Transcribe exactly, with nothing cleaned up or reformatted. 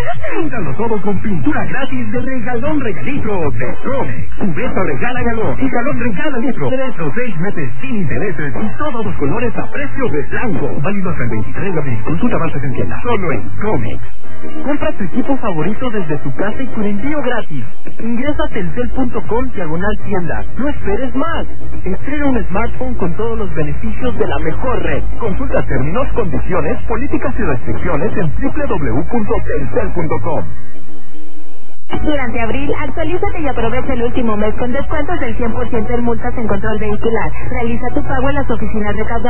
Píntalo todo con pintura gratis de regalón regalitro de Comex. Cubeta regala galón y galón regala litro. Tres o seis meses sin intereses y todos los colores a precio de blanco. Válido hasta el veintitrés de abril. Consulta bases en tienda. Solo en Comex. Compra tu equipo favorito desde tu casa y con envío gratis. Ingresa a telcel punto com diagonal tienda. No esperes más. Estrena un smartphone con todos los beneficios de la mejor red. Consulta términos, condiciones, políticas y restricciones en doble u doble u doble u punto telcel punto com. Durante abril, actualízate y aprovecha el último mes con descuentos del cien por ciento en multas en control vehicular. Realiza tu pago en las oficinas recaudadoras